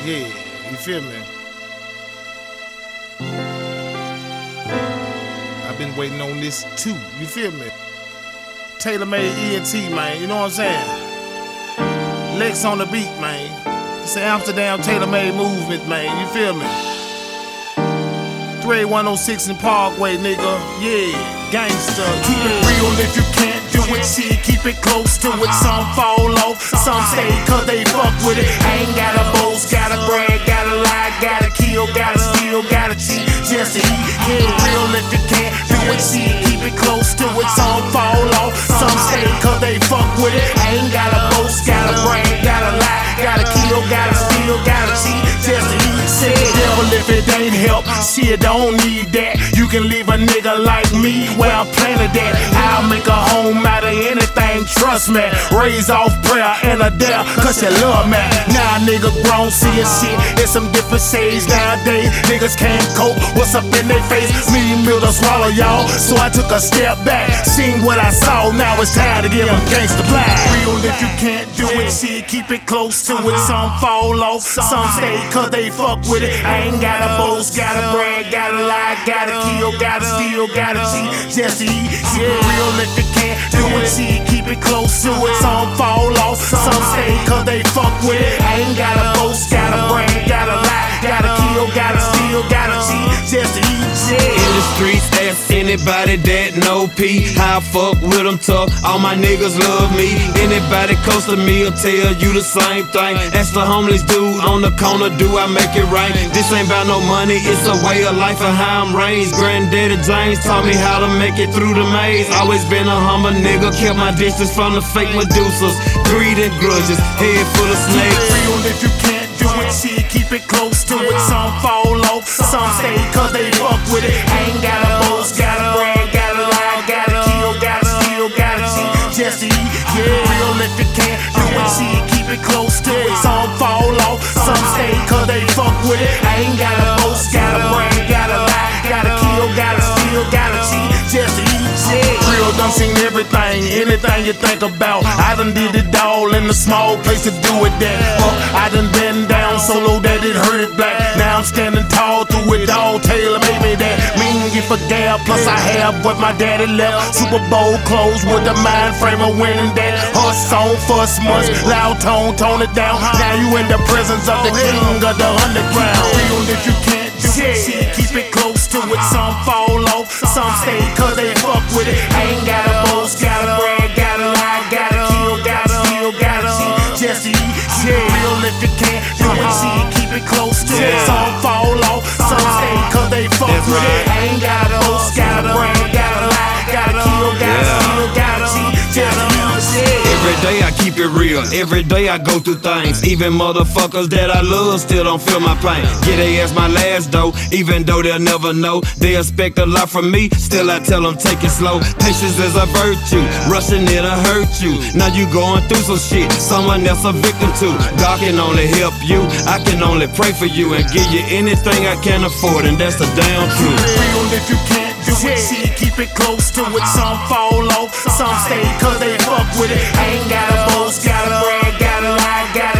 Yeah, you feel me? I've been waiting on this too, you feel me? Taylor Made ENT, man, you know what I'm saying? Lex on the beat, man. It's an Amsterdam Taylor Made movement, man, you feel me? 38106 in Parkway, nigga, yeah, gangsta. Keep it real if you can't do it, shit, keep it close to it. Some fall off, some stay cause they fuck with it. I ain't gotta boast, gotta brag, gotta lie, gotta kill, gotta steal, gotta cheat, just to eat. Keep it real if you can't do it, shit, keep it close to it. Some fall off, some stay cause they fuck with it. I ain't gotta boast, gotta brag, gotta lie, gotta kill, gotta steal, gotta cheat, just to eat. Say devil if it ain't help, shit, don't need that. You can leave a nigga like me where I planted that. I'll make a home out of anything, trust me. Raise off prayer and a dare, cause you love me. Now nigga grown, seeing shit in some different shades. Nowadays, niggas can't cope, what's up in their face? Me and Mill to swallow y'all, so I took a step back. Seen what I saw, now it's time to give them gangsta black. Real if you can't do it, shit, keep it close to it. Some fall off, some stay cause they fuck with it. I ain't gotta boast, gotta brag, gotta lie, gotta kill, gotta steal, gotta cheat, just to eat. Yeah, real if you can't do it, shit, keep it close to it. Some fall off, some stay cause they fuck with it. I ain't gotta boast, gotta brag, gotta lie, gotta kill, gotta steal, gotta cheat, just to eat. Yeah. In the streets, ask anybody that know P. How I fuck with them tough, all my niggas love me. Anybody close to me will tell you the same thing. Ask the homeless dude on the corner, do I make it right? This ain't about no money, it's a way of life and how I'm raised. Granddaddy James taught me how to make it through the maze. Always been a humble nigga, kept my distance from the fake Medusas. Greed and grudges, head full of snakes. Real if you can't do it, shit, keep it close to it. Some fall off, some stay cause they fuck with it. I ain't gotta boast, gotta brag, gotta lie, gotta kill, gotta steal, gotta cheat, just to eat. Yeah, real if you can't do it, shit, keep it close to it. Some fall off, some stay cause they fuck with it. I ain't gotta boast, gotta brag, gotta lie, gotta kill, gotta steal, gotta cheat, just to eat. Yeah, real done seen everything, anything you think about. I done did it all in a small place to do it that. I done been down so low that it hurt it black. Now I'm standing tall through it all. Taylor made me that mean if a gab. Plus I have what my daddy left. Super Bowl clothes with the mind frame of winning that. Her song first months, loud tone, tone it down. Now you in the presence of the king of the underground. Real if you can't do it, shit, keep it close to it. Some fall off, some stay cause they fuck with it. I ain't gotta boast, gotta brag, gotta lie, gotta kill, gotta steal, gotta cheat, just to eat. Yeah, real if you can't do it, shit, keep it close to it. Some fall off, some stay cause they fuck with it. I ain't gotta boast, gotta brag, gotta lie, gotta kill, gotta steal, gotta cheat, just to eat. Every day I keep it real, every day I go through things. Even motherfuckers that I love still don't feel my pain. Yeah, they ask my last though, even though they'll never know. They expect a lot from me, still I tell them take it slow. Patience is a virtue, rushing it'll hurt you. Now you going through some shit, someone else a victim to. God can only help you, I can only pray for you and give you anything I can afford, and that's the damn truth. Real if you can't do it, shit, keep it close to it. Some fall off, some stay cause they fuck with it. I ain't gotta boast, gotta brag, gotta lie, gotta